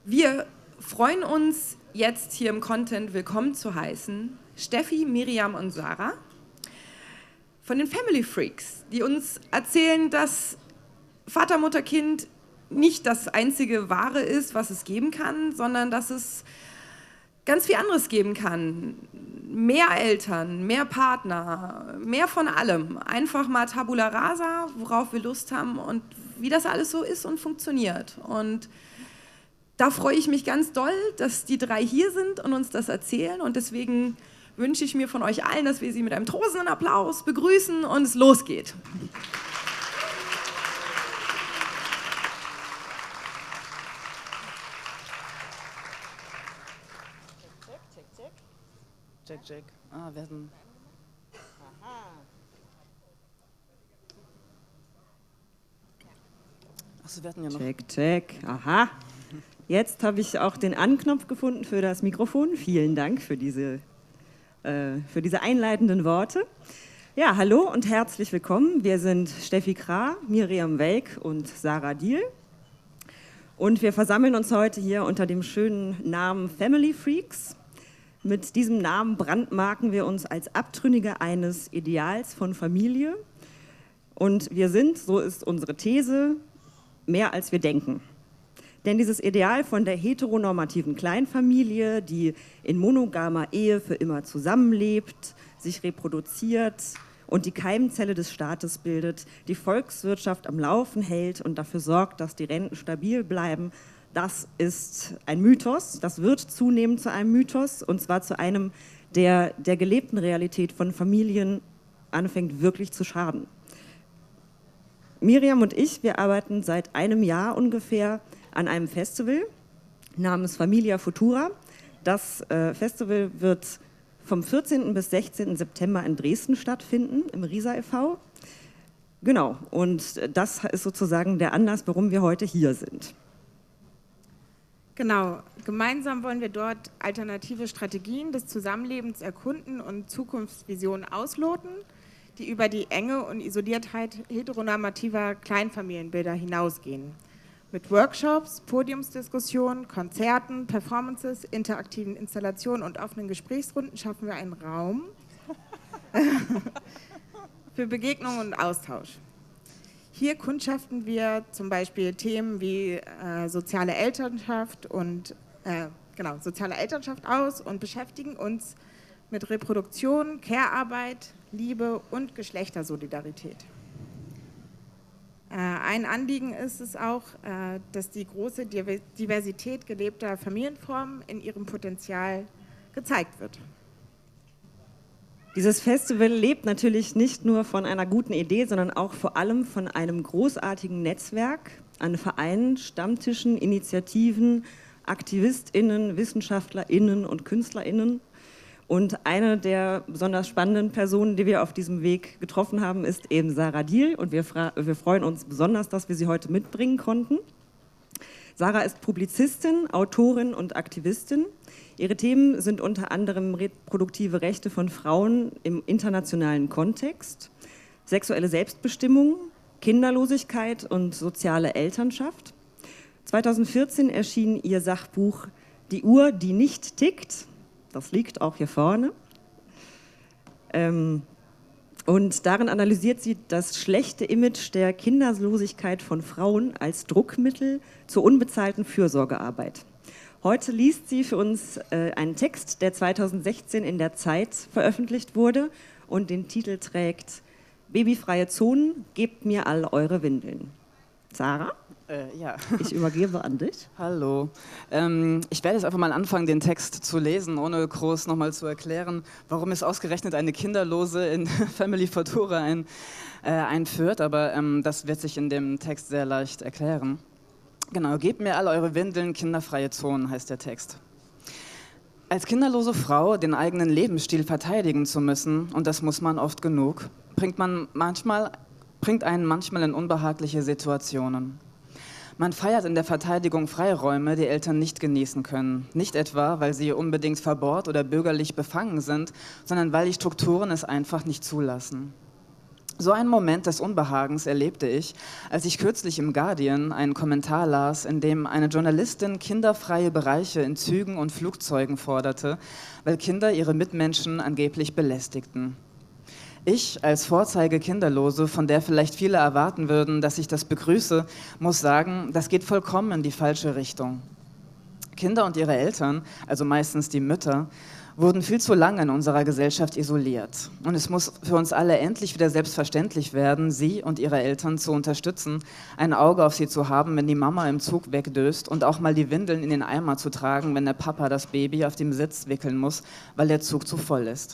Wir freuen uns, jetzt hier im Content willkommen zu heißen, Steffi, Miriam und Sarah von den Family Freaks, die uns erzählen, dass Vater, Mutter, Kind nicht das einzige Wahre ist, was es geben kann, sondern dass es ganz viel anderes geben kann. Mehr Eltern, mehr Partner, mehr von allem. Einfach mal Tabula rasa, worauf wir Lust haben und wie das alles so ist und funktioniert. Und da freue ich mich ganz doll, dass die drei hier sind und uns das erzählen. Und deswegen wünsche ich mir von euch allen, dass wir sie mit einem tosenden Applaus begrüßen und es losgeht. Check, check. Ah, wir hatten... Achso, wir hatten ja noch... Check, check. Aha. Jetzt habe ich auch den Anknopf gefunden für das Mikrofon. Vielen Dank für diese einleitenden Worte. Ja, hallo und herzlich willkommen. Wir sind Steffi Krah, Miriam Welk und Sarah Diehl. Und wir versammeln uns heute hier unter dem schönen Namen Family Freaks. Mit diesem Namen brandmarken wir uns als Abtrünnige eines Ideals von Familie. Und wir sind, so ist unsere These, mehr als wir denken. Denn dieses Ideal von der heteronormativen Kleinfamilie, die in monogamer Ehe für immer zusammenlebt, sich reproduziert und die Keimzelle des Staates bildet, die Volkswirtschaft am Laufen hält und dafür sorgt, dass die Renten stabil bleiben, das ist ein Mythos, das wird zunehmend zu einem Mythos, und zwar zu einem, der gelebten Realität von Familien anfängt wirklich zu schaden. Miriam und ich, wir arbeiten seit einem Jahr ungefähr an einem Festival namens Familia Futura. Das Festival wird vom 14. bis 16. September in Dresden stattfinden, im Risa e.V. Genau, und das ist sozusagen der Anlass, warum wir heute hier sind. Genau, gemeinsam wollen wir dort alternative Strategien des Zusammenlebens erkunden und Zukunftsvisionen ausloten, die über die Enge und Isoliertheit heteronormativer Kleinfamilienbilder hinausgehen. Mit Workshops, Podiumsdiskussionen, Konzerten, Performances, interaktiven Installationen und offenen Gesprächsrunden schaffen wir einen Raum für Begegnung und Austausch. Hier kundschaften wir zum Beispiel Themen wie soziale Elternschaft aus und beschäftigen uns mit Reproduktion, Care-Arbeit, Liebe und Geschlechtersolidarität. Ein Anliegen ist es auch, dass die große Diversität gelebter Familienformen in ihrem Potenzial gezeigt wird. Dieses Festival lebt natürlich nicht nur von einer guten Idee, sondern auch vor allem von einem großartigen Netzwerk an Vereinen, Stammtischen, Initiativen, AktivistInnen, WissenschaftlerInnen und KünstlerInnen. Und eine der besonders spannenden Personen, die wir auf diesem Weg getroffen haben, ist eben Sarah Diehl. Und wir freuen uns besonders, dass wir sie heute mitbringen konnten. Sarah ist Publizistin, Autorin und Aktivistin. Ihre Themen sind unter anderem reproduktive Rechte von Frauen im internationalen Kontext, sexuelle Selbstbestimmung, Kinderlosigkeit und soziale Elternschaft. 2014 erschien ihr Sachbuch Die Uhr, die nicht tickt. Das liegt auch hier vorne. Und darin analysiert sie das schlechte Image der Kinderlosigkeit von Frauen als Druckmittel zur unbezahlten Fürsorgearbeit. Heute liest sie für uns einen Text, der 2016 in der Zeit veröffentlicht wurde und den Titel trägt Babyfreie Zonen, gebt mir all eure Windeln. Sarah? Ja. Ich übergebe an dich. Hallo. Ich werde jetzt einfach mal anfangen, den Text zu lesen, ohne groß nochmal zu erklären, warum es ausgerechnet eine Kinderlose in Family Futura einführt, aber das wird sich in dem Text sehr leicht erklären. Genau, gebt mir all eure Windeln, kinderfreie Zonen heißt der Text. Als kinderlose Frau den eigenen Lebensstil verteidigen zu müssen, und das muss man oft genug, bringt einen manchmal in unbehagliche Situationen. Man feiert in der Verteidigung Freiräume, die Eltern nicht genießen können. Nicht etwa, weil sie unbedingt verbohrt oder bürgerlich befangen sind, sondern weil die Strukturen es einfach nicht zulassen. So einen Moment des Unbehagens erlebte ich, als ich kürzlich im Guardian einen Kommentar las, in dem eine Journalistin kinderfreie Bereiche in Zügen und Flugzeugen forderte, weil Kinder ihre Mitmenschen angeblich belästigten. Ich als Vorzeige-Kinderlose, von der vielleicht viele erwarten würden, dass ich das begrüße, muss sagen, das geht vollkommen in die falsche Richtung. Kinder und ihre Eltern, also meistens die Mütter, wurden viel zu lange in unserer Gesellschaft isoliert. Und es muss für uns alle endlich wieder selbstverständlich werden, sie und ihre Eltern zu unterstützen, ein Auge auf sie zu haben, wenn die Mama im Zug wegdöst und auch mal die Windeln in den Eimer zu tragen, wenn der Papa das Baby auf dem Sitz wickeln muss, weil der Zug zu voll ist.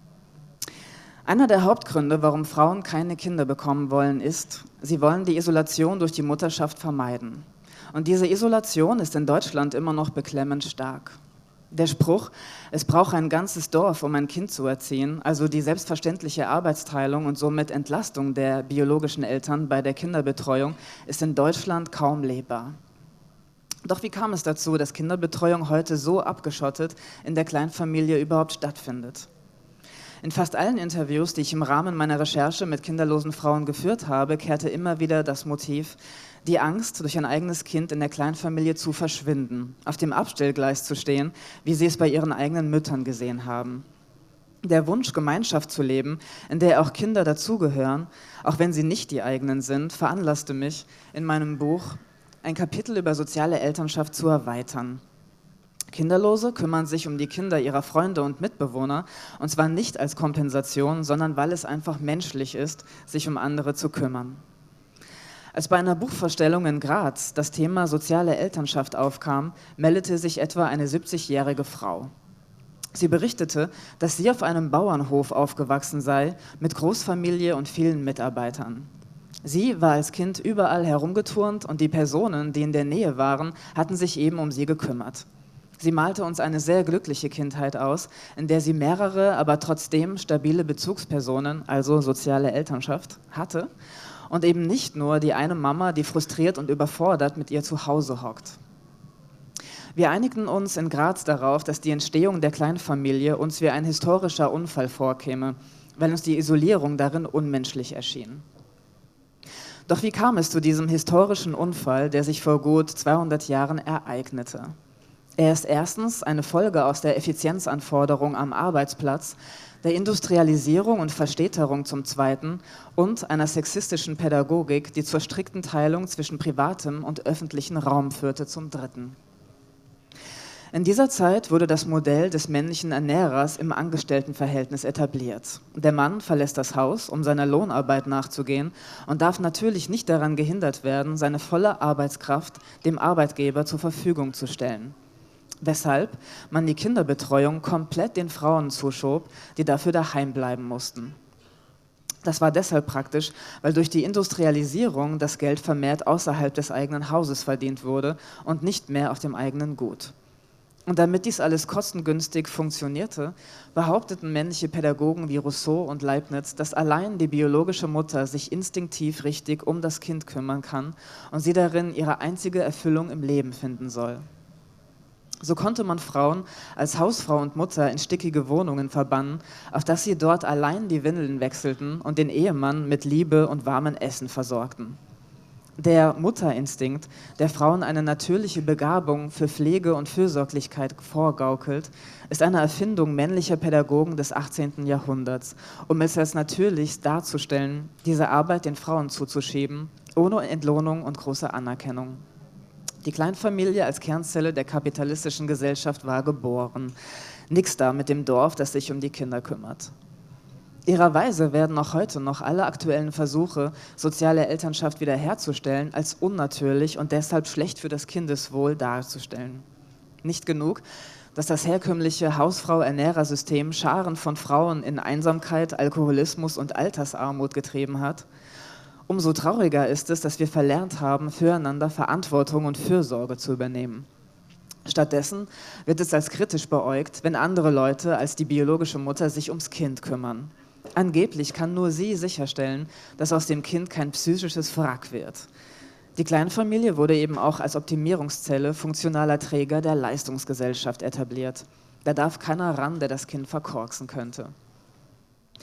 Einer der Hauptgründe, warum Frauen keine Kinder bekommen wollen, ist, sie wollen die Isolation durch die Mutterschaft vermeiden. Und diese Isolation ist in Deutschland immer noch beklemmend stark. Der Spruch, es braucht ein ganzes Dorf, um ein Kind zu erziehen, also die selbstverständliche Arbeitsteilung und somit Entlastung der biologischen Eltern bei der Kinderbetreuung, ist in Deutschland kaum lebbar. Doch wie kam es dazu, dass Kinderbetreuung heute so abgeschottet in der Kleinfamilie überhaupt stattfindet? In fast allen Interviews, die ich im Rahmen meiner Recherche mit kinderlosen Frauen geführt habe, kehrte immer wieder das Motiv, die Angst, durch ein eigenes Kind in der Kleinfamilie zu verschwinden, auf dem Abstellgleis zu stehen, wie sie es bei ihren eigenen Müttern gesehen haben. Der Wunsch, Gemeinschaft zu leben, in der auch Kinder dazugehören, auch wenn sie nicht die eigenen sind, veranlasste mich, in meinem Buch ein Kapitel über soziale Elternschaft zu erweitern. Kinderlose kümmern sich um die Kinder ihrer Freunde und Mitbewohner, und zwar nicht als Kompensation, sondern weil es einfach menschlich ist, sich um andere zu kümmern. Als bei einer Buchvorstellung in Graz das Thema soziale Elternschaft aufkam, meldete sich etwa eine 70-jährige Frau. Sie berichtete, dass sie auf einem Bauernhof aufgewachsen sei, mit Großfamilie und vielen Mitarbeitern. Sie war als Kind überall herumgeturnt und die Personen, die in der Nähe waren, hatten sich eben um sie gekümmert. Sie malte uns eine sehr glückliche Kindheit aus, in der sie mehrere, aber trotzdem stabile Bezugspersonen, also soziale Elternschaft, hatte und eben nicht nur die eine Mama, die frustriert und überfordert mit ihr zu Hause hockt. Wir einigten uns in Graz darauf, dass die Entstehung der Kleinfamilie uns wie ein historischer Unfall vorkäme, weil uns die Isolierung darin unmenschlich erschien. Doch wie kam es zu diesem historischen Unfall, der sich vor gut 200 Jahren ereignete? Er ist erstens eine Folge aus der Effizienzanforderung am Arbeitsplatz, der Industrialisierung und Verstädterung zum Zweiten und einer sexistischen Pädagogik, die zur strikten Teilung zwischen privatem und öffentlichem Raum führte, zum Dritten. In dieser Zeit wurde das Modell des männlichen Ernährers im Angestelltenverhältnis etabliert. Der Mann verlässt das Haus, um seiner Lohnarbeit nachzugehen und darf natürlich nicht daran gehindert werden, seine volle Arbeitskraft dem Arbeitgeber zur Verfügung zu stellen. Weshalb man die Kinderbetreuung komplett den Frauen zuschob, die dafür daheim bleiben mussten. Das war deshalb praktisch, weil durch die Industrialisierung das Geld vermehrt außerhalb des eigenen Hauses verdient wurde und nicht mehr auf dem eigenen Gut. Und damit dies alles kostengünstig funktionierte, behaupteten männliche Pädagogen wie Rousseau und Leibniz, dass allein die biologische Mutter sich instinktiv richtig um das Kind kümmern kann und sie darin ihre einzige Erfüllung im Leben finden soll. So konnte man Frauen als Hausfrau und Mutter in stickige Wohnungen verbannen, auf dass sie dort allein die Windeln wechselten und den Ehemann mit Liebe und warmem Essen versorgten. Der Mutterinstinkt, der Frauen eine natürliche Begabung für Pflege und Fürsorglichkeit vorgaukelt, ist eine Erfindung männlicher Pädagogen des 18. Jahrhunderts, um es als natürlich darzustellen, diese Arbeit den Frauen zuzuschieben, ohne Entlohnung und große Anerkennung. Die Kleinfamilie als Kernzelle der kapitalistischen Gesellschaft war geboren. Nix da mit dem Dorf, das sich um die Kinder kümmert. Ihrerweise werden auch heute noch alle aktuellen Versuche, soziale Elternschaft wiederherzustellen, als unnatürlich und deshalb schlecht für das Kindeswohl darzustellen. Nicht genug, dass das herkömmliche Hausfrau-Ernährersystem Scharen von Frauen in Einsamkeit, Alkoholismus und Altersarmut getrieben hat. Umso trauriger ist es, dass wir verlernt haben, füreinander Verantwortung und Fürsorge zu übernehmen. Stattdessen wird es als kritisch beäugt, wenn andere Leute als die biologische Mutter sich ums Kind kümmern. Angeblich kann nur sie sicherstellen, dass aus dem Kind kein psychisches Wrack wird. Die Kleinfamilie wurde eben auch als Optimierungszelle funktionaler Träger der Leistungsgesellschaft etabliert. Da darf keiner ran, der das Kind verkorksen könnte.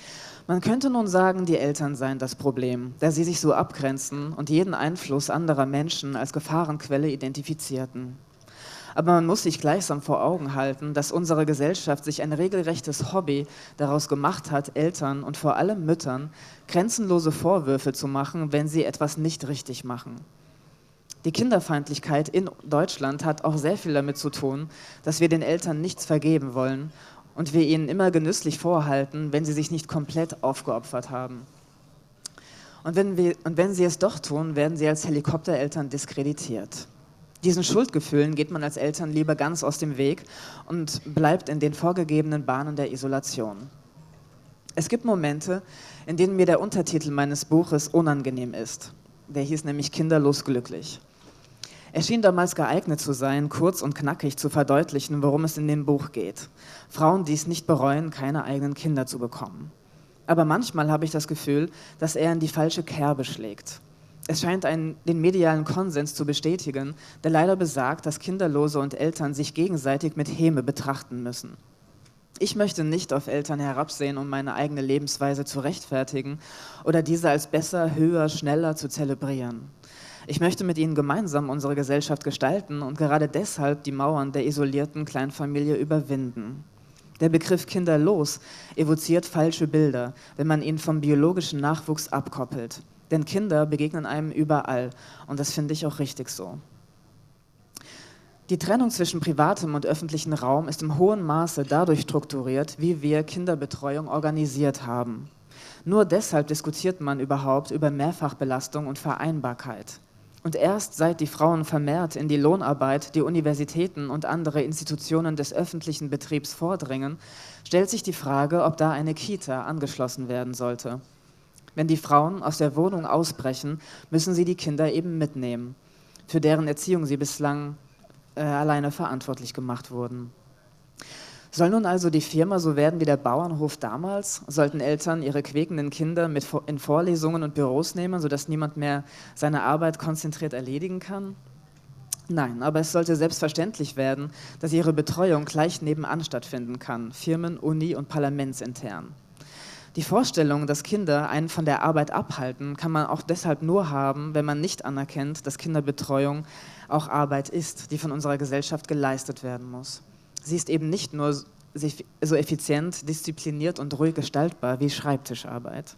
Man könnte nun sagen, die Eltern seien das Problem, da sie sich so abgrenzen und jeden Einfluss anderer Menschen als Gefahrenquelle identifizierten. Aber man muss sich gleichsam vor Augen halten, dass unsere Gesellschaft sich ein regelrechtes Hobby daraus gemacht hat, Eltern und vor allem Müttern grenzenlose Vorwürfe zu machen, wenn sie etwas nicht richtig machen. Die Kinderfeindlichkeit in Deutschland hat auch sehr viel damit zu tun, dass wir den Eltern nichts vergeben wollen und wir ihnen immer genüsslich vorhalten, wenn sie sich nicht komplett aufgeopfert haben. Und wenn sie es doch tun, werden sie als Helikoptereltern diskreditiert. Diesen Schuldgefühlen geht man als Eltern lieber ganz aus dem Weg und bleibt in den vorgegebenen Bahnen der Isolation. Es gibt Momente, in denen mir der Untertitel meines Buches unangenehm ist. Der hieß nämlich Kinderlos glücklich. Er schien damals geeignet zu sein, kurz und knackig zu verdeutlichen, worum es in dem Buch geht. Frauen, die es nicht bereuen, keine eigenen Kinder zu bekommen. Aber manchmal habe ich das Gefühl, dass er in die falsche Kerbe schlägt. Es scheint den medialen Konsens zu bestätigen, der leider besagt, dass Kinderlose und Eltern sich gegenseitig mit Häme betrachten müssen. Ich möchte nicht auf Eltern herabsehen, um meine eigene Lebensweise zu rechtfertigen oder diese als besser, höher, schneller zu zelebrieren. Ich möchte mit ihnen gemeinsam unsere Gesellschaft gestalten und gerade deshalb die Mauern der isolierten Kleinfamilie überwinden. Der Begriff kinderlos evoziert falsche Bilder, wenn man ihn vom biologischen Nachwuchs abkoppelt. Denn Kinder begegnen einem überall und das finde ich auch richtig so. Die Trennung zwischen privatem und öffentlichem Raum ist im hohen Maße dadurch strukturiert, wie wir Kinderbetreuung organisiert haben. Nur deshalb diskutiert man überhaupt über Mehrfachbelastung und Vereinbarkeit. Und erst seit die Frauen vermehrt in die Lohnarbeit, die Universitäten und andere Institutionen des öffentlichen Betriebs vordringen, stellt sich die Frage, ob da eine Kita angeschlossen werden sollte. Wenn die Frauen aus der Wohnung ausbrechen, müssen sie die Kinder eben mitnehmen, für deren Erziehung sie bislang alleine verantwortlich gemacht wurden. Soll nun also die Firma so werden wie der Bauernhof damals? Sollten Eltern ihre quäkenden Kinder mit in Vorlesungen und Büros nehmen, sodass niemand mehr seine Arbeit konzentriert erledigen kann? Nein, aber es sollte selbstverständlich werden, dass ihre Betreuung gleich nebenan stattfinden kann, Firmen-, Uni- und parlamentsintern. Die Vorstellung, dass Kinder einen von der Arbeit abhalten, kann man auch deshalb nur haben, wenn man nicht anerkennt, dass Kinderbetreuung auch Arbeit ist, die von unserer Gesellschaft geleistet werden muss. Sie ist eben nicht nur so effizient, diszipliniert und ruhig gestaltbar wie Schreibtischarbeit.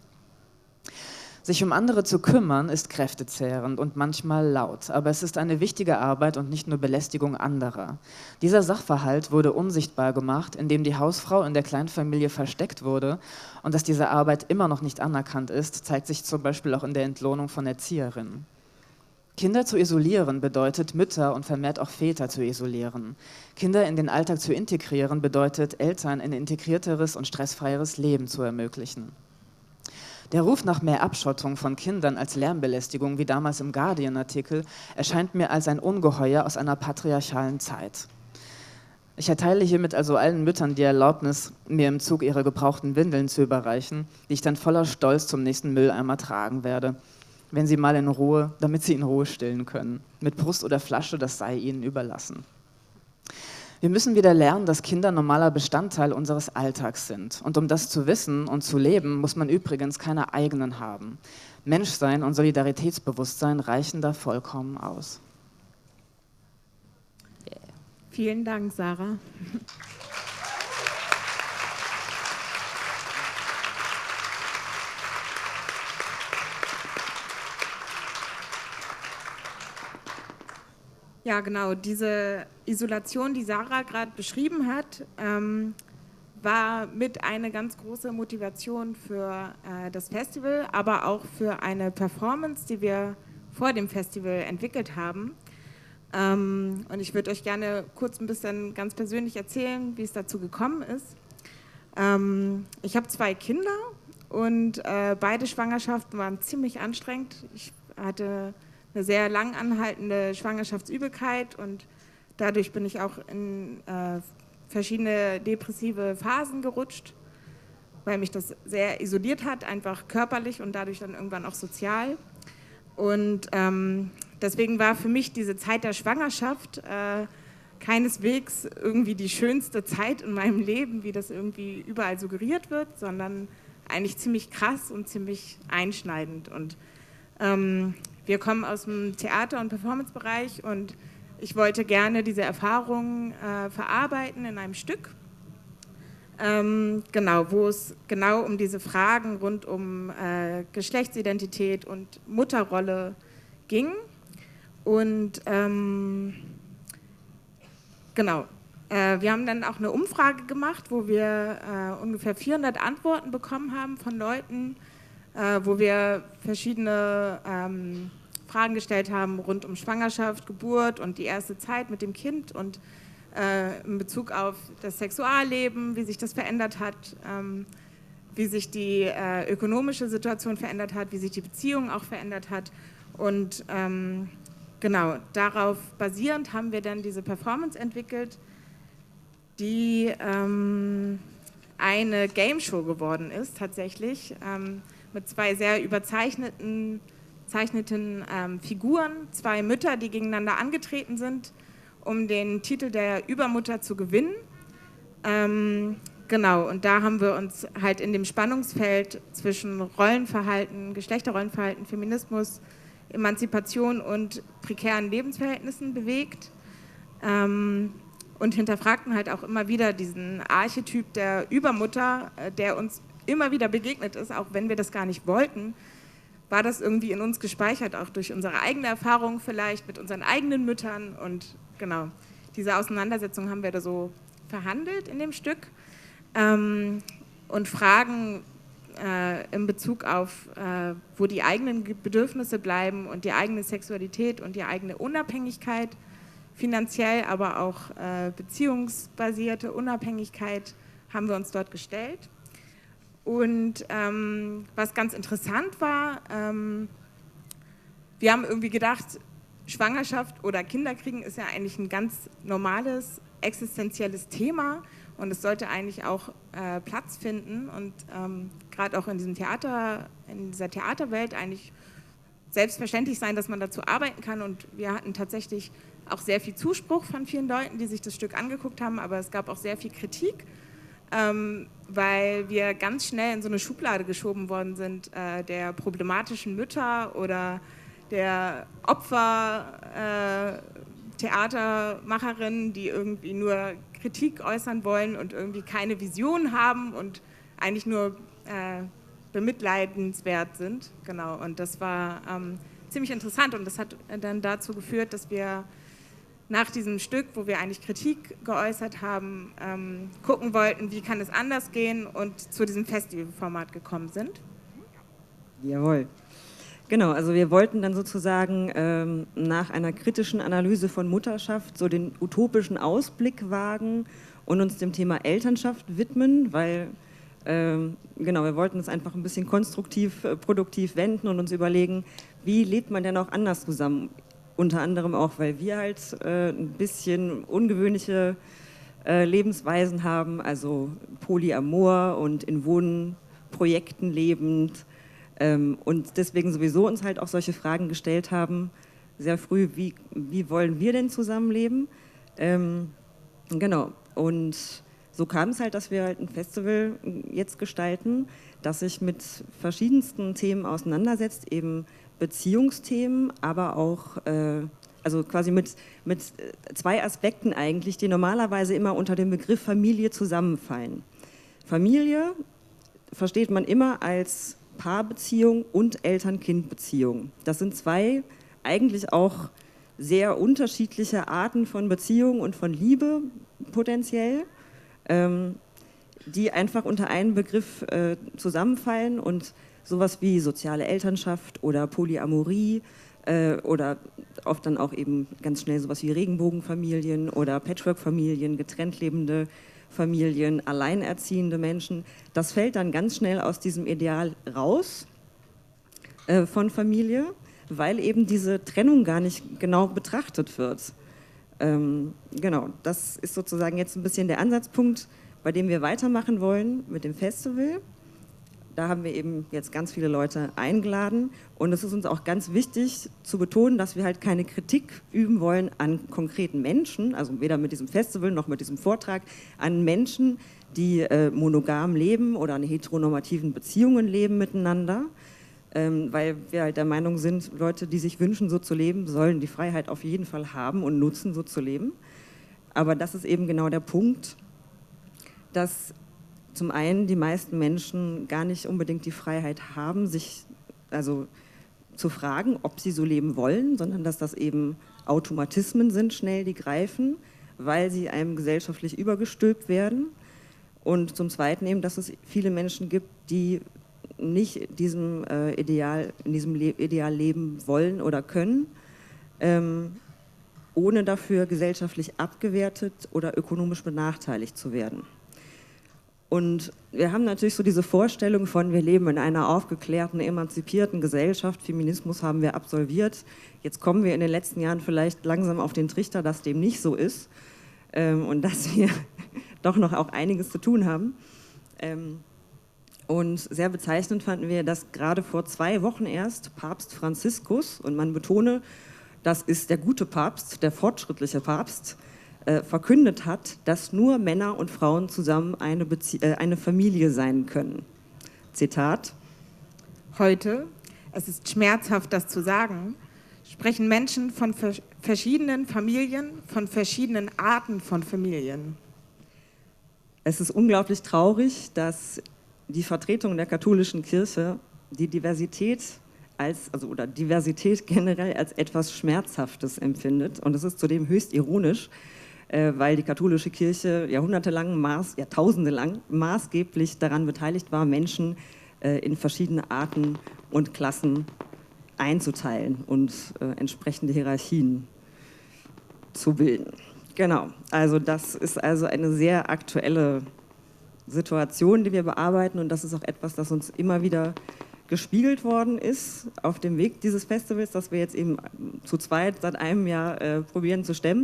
Sich um andere zu kümmern, ist kräftezehrend und manchmal laut, aber es ist eine wichtige Arbeit und nicht nur Belästigung anderer. Dieser Sachverhalt wurde unsichtbar gemacht, indem die Hausfrau in der Kleinfamilie versteckt wurde und dass diese Arbeit immer noch nicht anerkannt ist, zeigt sich zum Beispiel auch in der Entlohnung von Erzieherinnen. Kinder zu isolieren bedeutet, Mütter und vermehrt auch Väter zu isolieren. Kinder in den Alltag zu integrieren bedeutet, Eltern ein integrierteres und stressfreieres Leben zu ermöglichen. Der Ruf nach mehr Abschottung von Kindern als Lärmbelästigung, wie damals im Guardian-Artikel, erscheint mir als ein Ungeheuer aus einer patriarchalen Zeit. Ich erteile hiermit also allen Müttern die Erlaubnis, mir im Zug ihre gebrauchten Windeln zu überreichen, die ich dann voller Stolz zum nächsten Mülleimer tragen werde, damit sie in Ruhe stillen können. Mit Brust oder Flasche, das sei ihnen überlassen. Wir müssen wieder lernen, dass Kinder normaler Bestandteil unseres Alltags sind. Und um das zu wissen und zu leben, muss man übrigens keine eigenen haben. Menschsein und Solidaritätsbewusstsein reichen da vollkommen aus. Vielen Dank, Sarah. Ja, genau. Diese Isolation, die Sarah gerade beschrieben hat, war mit eine ganz große Motivation für das Festival, aber auch für eine Performance, die wir vor dem Festival entwickelt haben. Und ich würde euch gerne kurz ein bisschen ganz persönlich erzählen, wie es dazu gekommen ist. Ich habe 2 Kinder und beide Schwangerschaften waren ziemlich anstrengend. Ich hatte eine sehr lang anhaltende Schwangerschaftsübelkeit und dadurch bin ich auch in verschiedene depressive Phasen gerutscht, weil mich das sehr isoliert hat, einfach körperlich und dadurch dann irgendwann auch sozial. Und deswegen war für mich diese Zeit der Schwangerschaft keineswegs irgendwie die schönste Zeit in meinem Leben, wie das irgendwie überall suggeriert wird, sondern eigentlich ziemlich krass und ziemlich einschneidend. Und wir kommen aus dem Theater- und Performancebereich und ich wollte gerne diese Erfahrungen verarbeiten in einem Stück, genau, wo es genau um diese Fragen rund um Geschlechtsidentität und Mutterrolle ging. Und genau, wir haben dann auch eine Umfrage gemacht, wo wir ungefähr 400 Antworten bekommen haben von Leuten, wo wir verschiedene Fragen gestellt haben rund um Schwangerschaft, Geburt und die erste Zeit mit dem Kind und in Bezug auf das Sexualleben, wie sich das verändert hat, wie sich die ökonomische Situation verändert hat, wie sich die Beziehung auch verändert hat. Und genau, darauf basierend haben wir dann diese Performance entwickelt, die eine Game-Show geworden ist tatsächlich, mit zwei sehr überzeichneten Figuren, zwei Mütter, die gegeneinander angetreten sind, um den Titel der Übermutter zu gewinnen. Genau, und da haben wir uns halt in dem Spannungsfeld zwischen Rollenverhalten, Geschlechterrollenverhalten, Feminismus, Emanzipation und prekären Lebensverhältnissen bewegt und hinterfragten halt auch immer wieder diesen Archetyp der Übermutter, der uns immer wieder begegnet ist, auch wenn wir das gar nicht wollten, war das irgendwie in uns gespeichert, auch durch unsere eigene Erfahrung vielleicht mit unseren eigenen Müttern. Und genau, diese Auseinandersetzung haben wir da so verhandelt in dem Stück und Fragen in Bezug auf, wo die eigenen Bedürfnisse bleiben und die eigene Sexualität und die eigene Unabhängigkeit, finanziell, aber auch beziehungsbasierte Unabhängigkeit haben wir uns dort gestellt. Und was ganz interessant war, wir haben irgendwie gedacht, Schwangerschaft oder Kinderkriegen ist ja eigentlich ein ganz normales, existenzielles Thema und es sollte eigentlich auch Platz finden und gerade auch in diesem Theater, in dieser Theaterwelt eigentlich selbstverständlich sein, dass man dazu arbeiten kann. Und wir hatten tatsächlich auch sehr viel Zuspruch von vielen Leuten, die sich das Stück angeguckt haben, aber es gab auch sehr viel Kritik, weil wir ganz schnell in so eine Schublade geschoben worden sind, der problematischen Mütter oder der Opfer-Theatermacherinnen, die irgendwie nur Kritik äußern wollen und irgendwie keine Vision haben und eigentlich nur bemitleidenswert sind. Genau, und das war ziemlich interessant und das hat dann dazu geführt, dass wir nach diesem Stück, wo wir eigentlich Kritik geäußert haben, gucken wollten, wie kann es anders gehen und zu diesem Festivalformat gekommen sind. Jawohl. Genau, also wir wollten dann sozusagen nach einer kritischen Analyse von Mutterschaft so den utopischen Ausblick wagen und uns dem Thema Elternschaft widmen, weil genau, wir wollten es einfach ein bisschen konstruktiv, produktiv wenden und uns überlegen, wie lebt man denn auch anders zusammen? Unter anderem auch, weil wir halt ein bisschen ungewöhnliche Lebensweisen haben, also Polyamor und in Wohnprojekten lebend und deswegen sowieso uns halt auch solche Fragen gestellt haben, sehr früh, wie wollen wir denn zusammenleben? Genau, und so kam es halt, dass wir halt ein Festival jetzt gestalten, das sich mit verschiedensten Themen auseinandersetzt, eben Beziehungsthemen, aber auch, also quasi mit zwei Aspekten eigentlich, die normalerweise immer unter dem Begriff Familie zusammenfallen. Familie versteht man immer als Paarbeziehung und Eltern-Kind-Beziehung. Das sind zwei eigentlich auch sehr unterschiedliche Arten von Beziehung und von Liebe potenziell, die einfach unter einen Begriff zusammenfallen und sowas wie soziale Elternschaft oder Polyamorie oder oft dann auch eben ganz schnell sowas wie Regenbogenfamilien oder Patchwork-Familien, getrennt lebende Familien, alleinerziehende Menschen. Das fällt dann ganz schnell aus diesem Ideal raus von Familie, weil eben diese Trennung gar nicht genau betrachtet wird. Genau, das ist sozusagen jetzt ein bisschen der Ansatzpunkt, bei dem wir weitermachen wollen mit dem Festival. Da haben wir eben jetzt ganz viele Leute eingeladen und es ist uns auch ganz wichtig zu betonen, dass wir halt keine Kritik üben wollen an konkreten Menschen, also weder mit diesem Festival noch mit diesem Vortrag, an Menschen, die monogam leben oder in heteronormativen Beziehungen leben miteinander, weil wir halt der Meinung sind, Leute, die sich wünschen, so zu leben, sollen die Freiheit auf jeden Fall haben und nutzen, so zu leben. Aber das ist eben genau der Punkt, dass zum einen die meisten Menschen gar nicht unbedingt die Freiheit haben, sich also zu fragen, ob sie so leben wollen, sondern dass das eben Automatismen sind, schnell die greifen, weil sie einem gesellschaftlich übergestülpt werden. Und zum Zweiten eben, dass es viele Menschen gibt, die nicht in diesem Ideal leben wollen oder können, ohne dafür gesellschaftlich abgewertet oder ökonomisch benachteiligt zu werden. Und wir haben natürlich so diese Vorstellung von, wir leben in einer aufgeklärten, emanzipierten Gesellschaft, Feminismus haben wir absolviert. Jetzt kommen wir in den letzten Jahren vielleicht langsam auf den Trichter, dass dem nicht so ist und dass wir doch noch auch einiges zu tun haben. Und sehr bezeichnend fanden wir, dass gerade vor 2 Wochen erst Papst Franziskus, und man betone, das ist der gute Papst, der fortschrittliche Papst, verkündet hat, dass nur Männer und Frauen zusammen eine Familie sein können. Zitat: Heute, es ist schmerzhaft, das zu sagen, sprechen Menschen von verschiedenen Familien, von verschiedenen Arten von Familien. Es ist unglaublich traurig, dass die Vertretung der katholischen Kirche die Diversität oder Diversität generell als etwas Schmerzhaftes empfindet. Und es ist zudem höchst ironisch, weil die katholische Kirche Jahrtausende lang maßgeblich daran beteiligt war, Menschen in verschiedene Arten und Klassen einzuteilen und entsprechende Hierarchien zu bilden. Genau, also das ist also eine sehr aktuelle Situation, die wir bearbeiten, und das ist auch etwas, das uns immer wieder gespiegelt worden ist auf dem Weg dieses Festivals, das wir jetzt eben zu zweit seit einem Jahr probieren zu stemmen.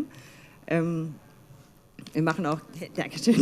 Wir machen auch... Dankeschön.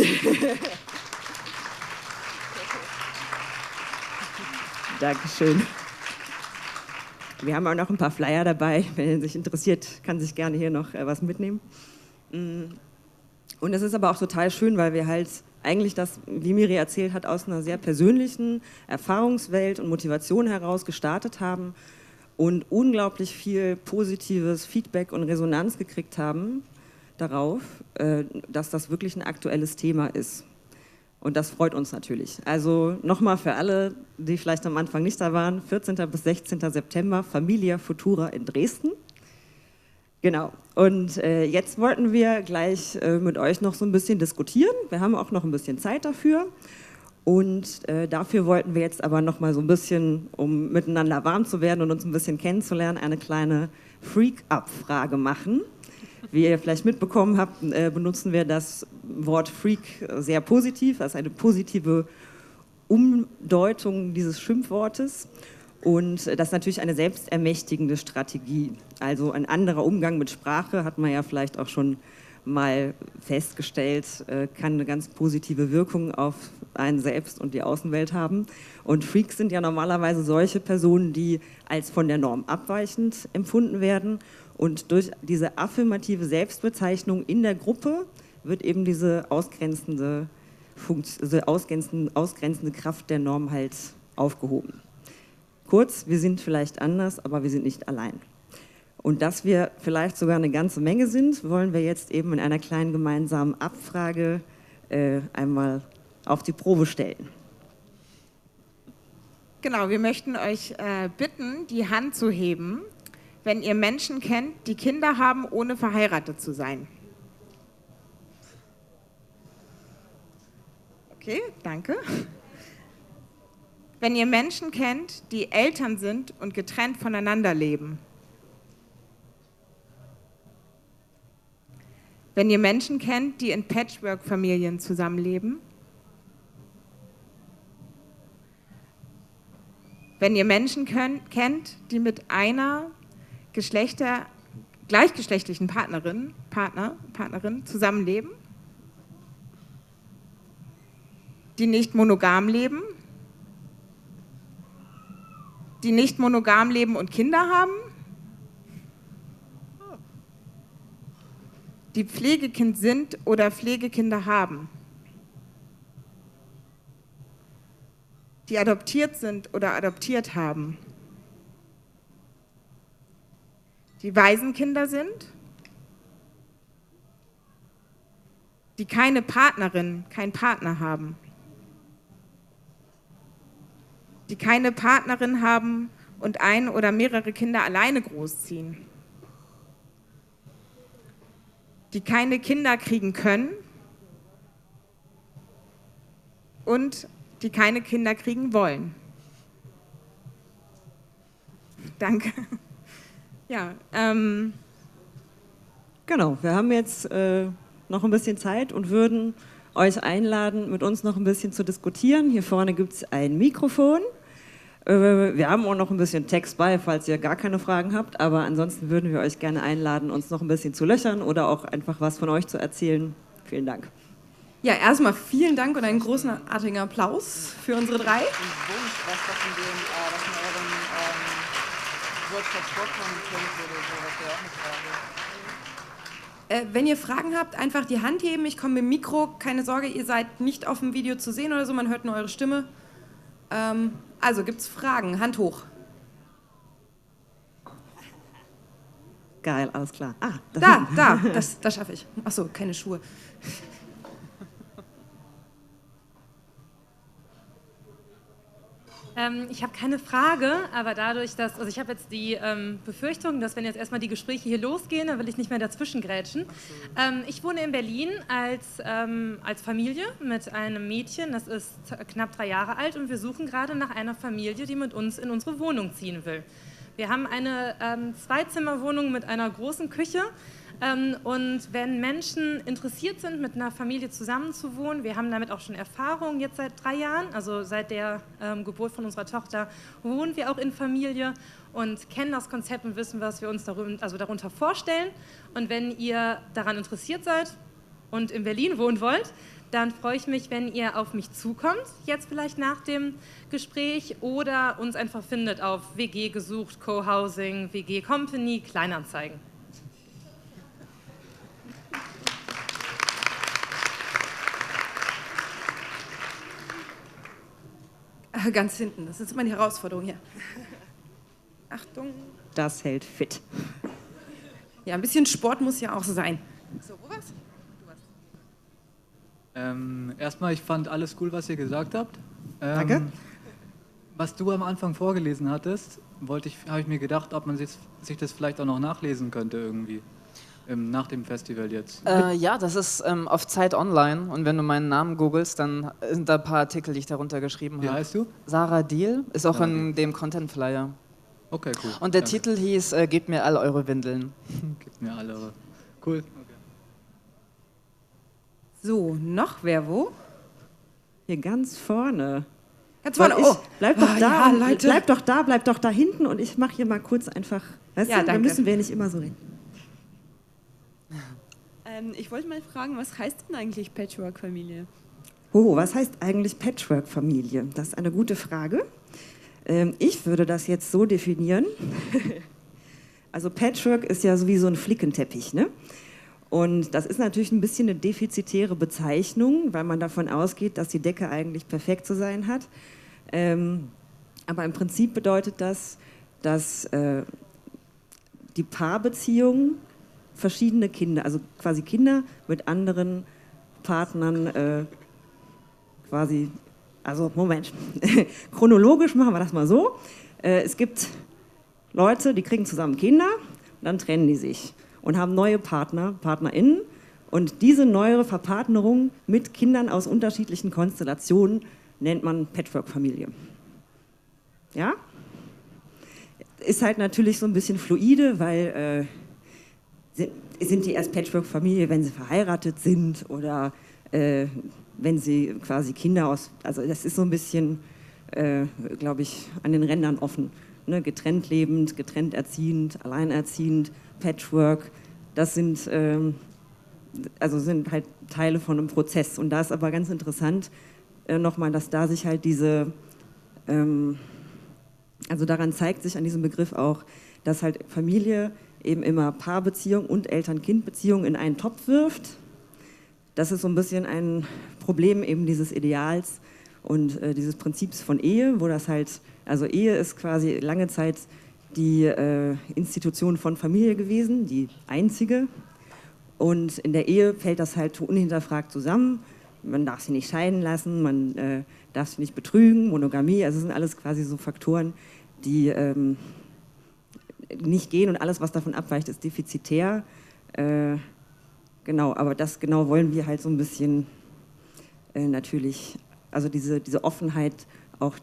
Dankeschön. Wir haben auch noch ein paar Flyer dabei. Wenn ihr sich interessiert, kann sich gerne hier noch was mitnehmen. Und es ist aber auch total schön, weil wir halt eigentlich das, wie Miri erzählt hat, aus einer sehr persönlichen Erfahrungswelt und Motivation heraus gestartet haben und unglaublich viel positives Feedback und Resonanz gekriegt haben darauf, dass das wirklich ein aktuelles Thema ist. Und das freut uns natürlich. Also nochmal für alle, die vielleicht am Anfang nicht da waren, 14. bis 16. September, Familia Futura in Dresden. Genau. Und jetzt wollten wir gleich mit euch noch so ein bisschen diskutieren. Wir haben auch noch ein bisschen Zeit dafür. Und dafür wollten wir jetzt aber noch mal so ein bisschen, um miteinander warm zu werden und uns ein bisschen kennenzulernen, eine kleine Freak-Up-Frage machen. Wie ihr vielleicht mitbekommen habt, benutzen wir das Wort Freak sehr positiv, als eine positive Umdeutung dieses Schimpfwortes. Und das ist natürlich eine selbstermächtigende Strategie. Also ein anderer Umgang mit Sprache, hat man ja vielleicht auch schon mal festgestellt, kann eine ganz positive Wirkung auf einen selbst und die Außenwelt haben. Und Freaks sind ja normalerweise solche Personen, die als von der Norm abweichend empfunden werden. Und durch diese affirmative Selbstbezeichnung in der Gruppe wird eben diese ausgrenzende Kraft der Norm halt aufgehoben. Kurz, wir sind vielleicht anders, aber wir sind nicht allein. Und dass wir vielleicht sogar eine ganze Menge sind, wollen wir jetzt eben in einer kleinen gemeinsamen Abfrage einmal auf die Probe stellen. Genau, wir möchten euch bitten, die Hand zu heben, wenn ihr Menschen kennt, die Kinder haben, ohne verheiratet zu sein. Okay, danke. Wenn ihr Menschen kennt, die Eltern sind und getrennt voneinander leben. Wenn ihr Menschen kennt, die in Patchwork-Familien zusammenleben. Wenn ihr Menschen kennt, die mit einer gleichgeschlechtlichen Partnerin zusammenleben, die nicht monogam leben, die nicht monogam leben und Kinder haben, die Pflegekind sind oder Pflegekinder haben, die adoptiert sind oder adoptiert haben, die Waisenkinder sind, die keine Partnerin, keinen Partner haben, die keine Partnerin haben und ein oder mehrere Kinder alleine großziehen, die keine Kinder kriegen können und die keine Kinder kriegen wollen. Danke. Ja, Genau, wir haben jetzt noch ein bisschen Zeit und würden euch einladen, mit uns noch ein bisschen zu diskutieren. Hier vorne gibt es ein Mikrofon. Wir haben auch noch ein bisschen Text bei, falls ihr gar keine Fragen habt, aber ansonsten würden wir euch gerne einladen, uns noch ein bisschen zu löchern oder auch einfach was von euch zu erzählen. Vielen Dank. Ja, erstmal vielen Dank und einen großartigen Applaus für unsere drei. Wunsch, was in eurem Workshop vorkommen könnte oder so, das wäre auch eine Frage. Wenn ihr Fragen habt, einfach die Hand heben. Ich komme mit dem Mikro. Keine Sorge, ihr seid nicht auf dem Video zu sehen oder so, man hört nur eure Stimme. Also, gibt es Fragen? Hand hoch. Geil, alles klar. Ah, Das schaffe ich. Achso, keine Schuhe. Ich habe keine Frage, aber dadurch, dass, also ich habe jetzt die Befürchtung, dass wenn jetzt erstmal die Gespräche hier losgehen, dann will ich nicht mehr dazwischen grätschen. Ich wohne in Berlin als Familie mit einem Mädchen, das ist knapp 3 Jahre alt und wir suchen gerade nach einer Familie, die mit uns in unsere Wohnung ziehen will. Wir haben eine Zweizimmerwohnung mit einer großen Küche. Und wenn Menschen interessiert sind, mit einer Familie zusammenzuwohnen, wir haben damit auch schon Erfahrung jetzt seit 3 Jahren, also seit der Geburt von unserer Tochter wohnen wir auch in Familie und kennen das Konzept und wissen, was wir uns darunter vorstellen. Und wenn ihr daran interessiert seid und in Berlin wohnen wollt, dann freue ich mich, wenn ihr auf mich zukommt, jetzt vielleicht nach dem Gespräch oder uns einfach findet auf WG gesucht, Co-Housing, WG Company, Kleinanzeigen. Ganz hinten, das ist immer die Herausforderung hier. Achtung. das hält fit. Ja, ein bisschen Sport muss ja auch sein. So, wo war's? Erstmal, ich fand alles cool, was ihr gesagt habt. Danke. Was du am Anfang vorgelesen hattest, habe ich mir gedacht, ob man sich das vielleicht auch noch nachlesen könnte irgendwie. Nach dem Festival jetzt. Ja, das ist auf Zeit Online und wenn du meinen Namen googelst, dann sind da ein paar Artikel, die ich darunter geschrieben habe. Wie heißt du? Sarah Diel, ist auch Sarah in dem Content Flyer. Okay, cool. Und der Danke. Titel hieß Gebt mir all eure Windeln. Gebt mir alle eure. Cool. Okay. So, noch wer wo? Hier ganz vorne. Ganz vorne. Weil Oh, bleib doch da, ja, Leute. bleib doch da hinten und ich mache hier mal kurz einfach, weißt Ja, du, da danke. müssen wir nicht immer so reden. Ich wollte mal fragen, was heißt denn eigentlich Patchwork-Familie? Oh, was heißt eigentlich Patchwork-Familie? Das ist eine gute Frage. Ich würde das jetzt so definieren. Also Patchwork ist ja sowieso ein Flickenteppich, ne? Und das ist natürlich ein bisschen eine defizitäre Bezeichnung, weil man davon ausgeht, dass die Decke eigentlich perfekt zu sein hat. Aber im Prinzip bedeutet das, dass die Paarbeziehung verschiedene Kinder, also quasi Kinder mit anderen Partnern quasi, also Moment, chronologisch machen wir das mal so. Es gibt Leute, die kriegen zusammen Kinder und dann trennen die sich und haben neue PartnerInnen und diese neuere Verpartnerung mit Kindern aus unterschiedlichen Konstellationen nennt man Patchwork-Familie. Ja? Ist halt natürlich so ein bisschen fluide, weil sind die erst Patchwork-Familie, wenn sie verheiratet sind oder wenn sie quasi Kinder aus, also das ist so ein bisschen, glaube ich, an den Rändern offen. Ne? Getrennt lebend, getrennt erziehend, alleinerziehend, Patchwork, das sind, sind halt Teile von einem Prozess. Und da ist aber ganz interessant nochmal, dass da sich halt diese Also daran zeigt sich an diesem Begriff auch, dass halt Familie eben immer Paarbeziehung und Eltern-Kind-Beziehung in einen Topf wirft. Das ist so ein bisschen ein Problem eben dieses Ideals und dieses Prinzips von Ehe, wo das halt, also Ehe ist quasi lange Zeit die Institution von Familie gewesen, die einzige. Und in der Ehe fällt das halt unhinterfragt zusammen. Man darf sie nicht scheiden lassen, man darf sie nicht betrügen, Monogamie, also das sind alles quasi so Faktoren, die nicht gehen und alles, was davon abweicht, ist defizitär. Genau, aber das genau wollen wir halt so ein bisschen natürlich, also diese Offenheit auch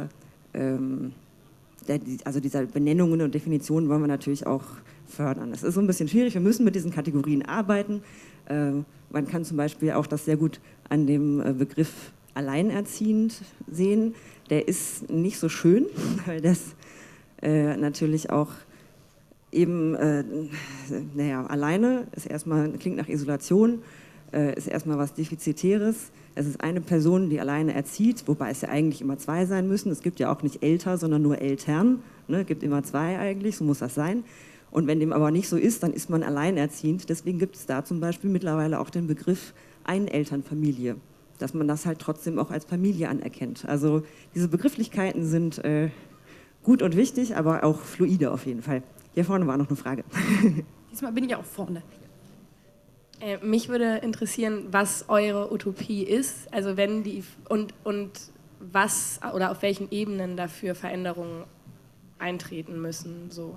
also dieser Benennungen und Definitionen wollen wir natürlich auch fördern. Es ist so ein bisschen schwierig, wir müssen mit diesen Kategorien arbeiten. Man kann zum Beispiel auch das sehr gut an dem Begriff alleinerziehend sehen. Der ist nicht so schön, weil das natürlich auch eben, alleine ist erstmal, klingt nach Isolation, ist erstmal was Defizitäres. Es ist eine Person, die alleine erzieht, wobei es ja eigentlich immer zwei sein müssen. Es gibt ja auch nicht Älter, sondern nur Eltern. Ne? Es gibt immer zwei eigentlich, so muss das sein. Und wenn dem aber nicht so ist, dann ist man alleinerziehend. Deswegen gibt es da zum Beispiel mittlerweile auch den Begriff Einelternfamilie, dass man das halt trotzdem auch als Familie anerkennt. Also diese Begrifflichkeiten sind gut und wichtig, aber auch fluide auf jeden Fall. Hier vorne war noch eine Frage. Diesmal bin ich auch vorne. Mich würde interessieren, was eure Utopie ist, also wenn die und was oder auf welchen Ebenen dafür Veränderungen eintreten müssen. So.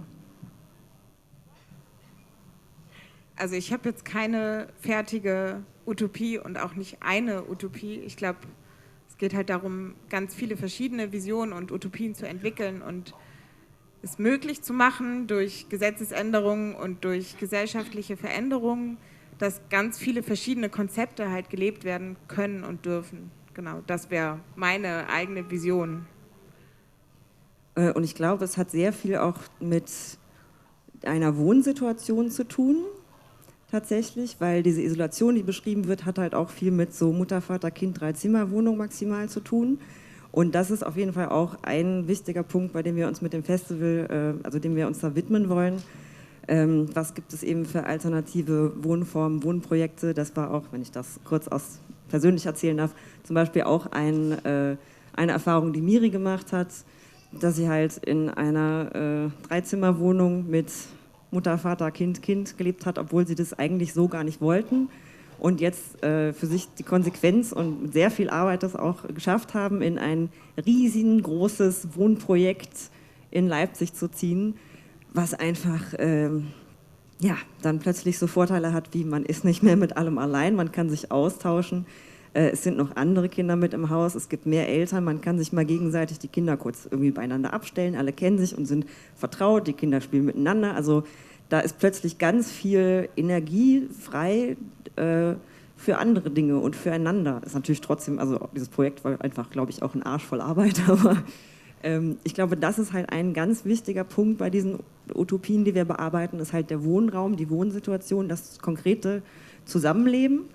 Also ich habe jetzt keine fertige Utopie und auch nicht eine Utopie. Ich glaube, es geht halt darum, ganz viele verschiedene Visionen und Utopien zu entwickeln und es möglich zu machen durch Gesetzesänderungen und durch gesellschaftliche Veränderungen, dass ganz viele verschiedene Konzepte halt gelebt werden können und dürfen. Genau, das wäre meine eigene Vision. Und ich glaube, es hat sehr viel auch mit einer Wohnsituation zu tun, tatsächlich, weil diese Isolation, die beschrieben wird, hat halt auch viel mit so Mutter, Vater, Kind, 3-Zimmer-Wohnung maximal zu tun. Und das ist auf jeden Fall auch ein wichtiger Punkt, bei dem wir uns mit dem Festival, also dem wir uns da widmen wollen. Was gibt es eben für alternative Wohnformen, Wohnprojekte? Das war auch, wenn ich das kurz persönlich erzählen darf, zum Beispiel auch eine Erfahrung, die Miri gemacht hat, dass sie halt in einer 3-Zimmer-Wohnung mit Mutter, Vater, Kind gelebt hat, obwohl sie das eigentlich so gar nicht wollten. Und jetzt für sich die Konsequenz und mit sehr viel Arbeit das auch geschafft haben, in ein riesengroßes Wohnprojekt in Leipzig zu ziehen, was einfach dann plötzlich so Vorteile hat, wie man ist nicht mehr mit allem allein, man kann sich austauschen, es sind noch andere Kinder mit im Haus, es gibt mehr Eltern, man kann sich mal gegenseitig die Kinder kurz irgendwie beieinander abstellen, alle kennen sich und sind vertraut, die Kinder spielen miteinander, also da ist plötzlich ganz viel Energie frei für andere Dinge und füreinander. Ist natürlich trotzdem, also dieses Projekt war einfach, glaube ich, auch ein Arsch voll Arbeit, aber ich glaube, das ist halt ein ganz wichtiger Punkt bei diesen Utopien, die wir bearbeiten, ist halt der Wohnraum, die Wohnsituation, das konkrete Zusammenleben.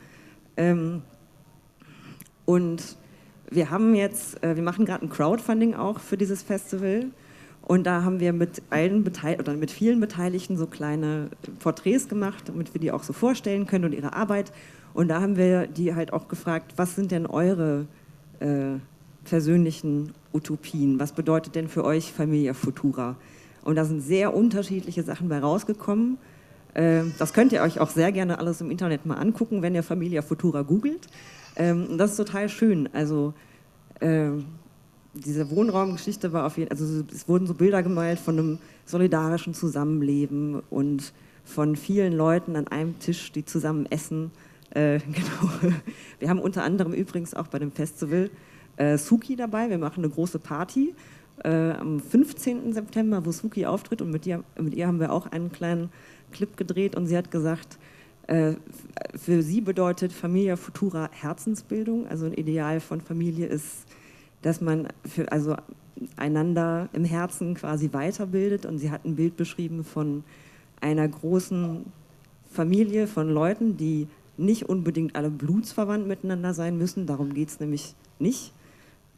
Und wir machen gerade ein Crowdfunding auch für dieses Festival. Und da haben wir mit vielen Beteiligten so kleine Porträts gemacht, damit wir die auch so vorstellen können und ihre Arbeit. Und da haben wir die halt auch gefragt, was sind denn eure persönlichen Utopien? Was bedeutet denn für euch Familia Futura? Und da sind sehr unterschiedliche Sachen bei rausgekommen. Das könnt ihr euch auch sehr gerne alles im Internet mal angucken, wenn ihr Familia Futura googelt. Und das ist total schön. Also diese Wohnraumgeschichte war auf jeden Fall, also es wurden so Bilder gemalt von einem solidarischen Zusammenleben und von vielen Leuten an einem Tisch, die zusammen essen. Genau. Wir haben unter anderem übrigens auch bei dem Festival Suki dabei. Wir machen eine große Party am 15. September, wo Suki auftritt und mit ihr haben wir auch einen kleinen Clip gedreht und sie hat gesagt, für sie bedeutet Familia Futura Herzensbildung, also ein Ideal von Familie ist, dass man einander im Herzen quasi weiterbildet und sie hat ein Bild beschrieben von einer großen Familie von Leuten, die nicht unbedingt alle blutsverwandt miteinander sein müssen, darum geht es nämlich nicht,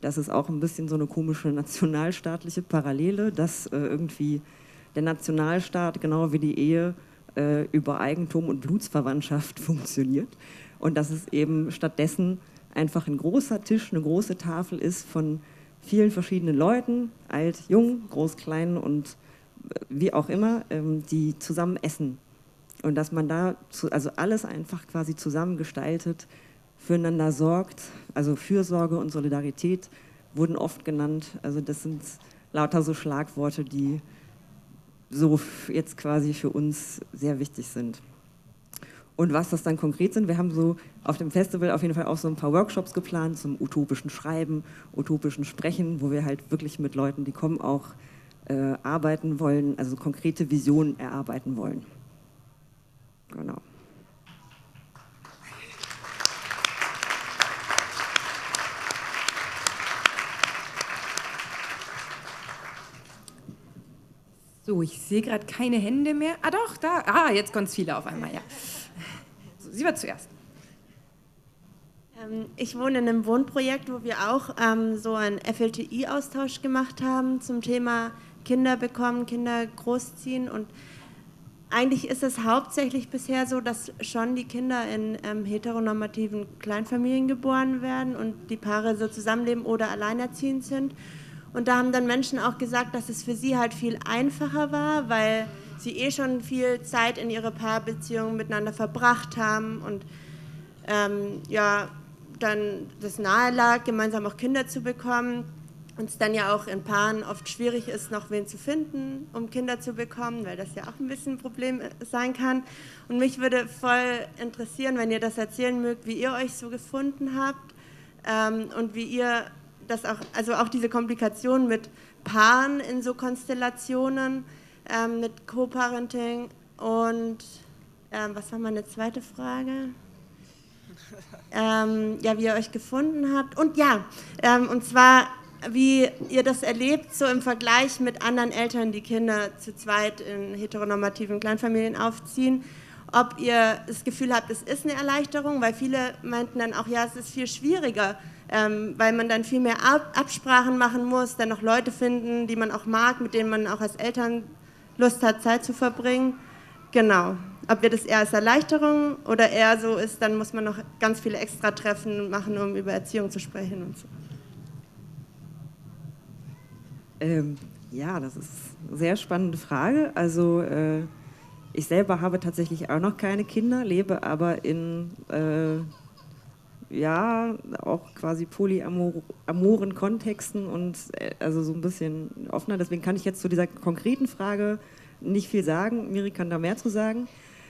Das ist auch ein bisschen so eine komische nationalstaatliche Parallele, dass irgendwie der Nationalstaat genau wie die Ehe über Eigentum und Blutsverwandtschaft funktioniert und dass es eben stattdessen einfach ein großer Tisch, eine große Tafel ist von vielen verschiedenen Leuten, alt, jung, groß, klein und wie auch immer, die zusammen essen. Und dass man da also alles einfach quasi zusammen gestaltet, füreinander sorgt, also Fürsorge und Solidarität wurden oft genannt. Also das sind lauter so Schlagworte, die so jetzt quasi für uns sehr wichtig sind. Und was das dann konkret sind, wir haben so auf dem Festival auf jeden Fall auch so ein paar Workshops geplant zum utopischen Schreiben, utopischen Sprechen, wo wir halt wirklich mit Leuten, die kommen, auch arbeiten wollen, also konkrete Visionen erarbeiten wollen. Genau. So, ich sehe gerade keine Hände mehr. Ah doch, da. Ah, jetzt ganz viele auf einmal, ja. So, sie war zuerst. Ich wohne in einem Wohnprojekt, wo wir auch so einen FLTI-Austausch gemacht haben zum Thema Kinder bekommen, Kinder großziehen. Und eigentlich ist es hauptsächlich bisher so, dass schon die Kinder in heteronormativen Kleinfamilien geboren werden und die Paare so zusammenleben oder alleinerziehend sind. Und da haben dann Menschen auch gesagt, dass es für sie halt viel einfacher war, weil sie schon viel Zeit in ihre Paarbeziehungen miteinander verbracht haben und ja, dann das nahe lag, gemeinsam auch Kinder zu bekommen. Und es dann ja auch in Paaren oft schwierig ist, noch wen zu finden, um Kinder zu bekommen, weil das ja auch ein bisschen ein Problem sein kann. Und mich würde voll interessieren, wenn ihr das erzählen mögt, wie ihr euch so gefunden habt und wie ihr das auch, also auch diese Komplikationen mit Paaren in so Konstellationen, mit Co-Parenting und was war meine zweite Frage? Ja, wie ihr euch gefunden habt. Und ja, und zwar, wie ihr das erlebt, so im Vergleich mit anderen Eltern, die Kinder zu zweit in heteronormativen Kleinfamilien aufziehen, ob ihr das Gefühl habt, es ist eine Erleichterung, weil viele meinten dann auch, ja, es ist viel schwieriger, weil man dann viel mehr Absprachen machen muss, dann noch Leute finden, die man auch mag, mit denen man auch als Eltern Lust hat, Zeit zu verbringen. Genau. Ob wir das eher als Erleichterung oder eher so ist, dann muss man noch ganz viele Extra-Treffen machen, um über Erziehung zu sprechen und so. Ja, das ist eine sehr spannende Frage. Also ich selber habe tatsächlich auch noch keine Kinder, lebe aber in ja, auch quasi polyamoren Kontexten und also so ein bisschen offener. Deswegen kann ich jetzt zu dieser konkreten Frage nicht viel sagen. Miri kann da mehr zu sagen.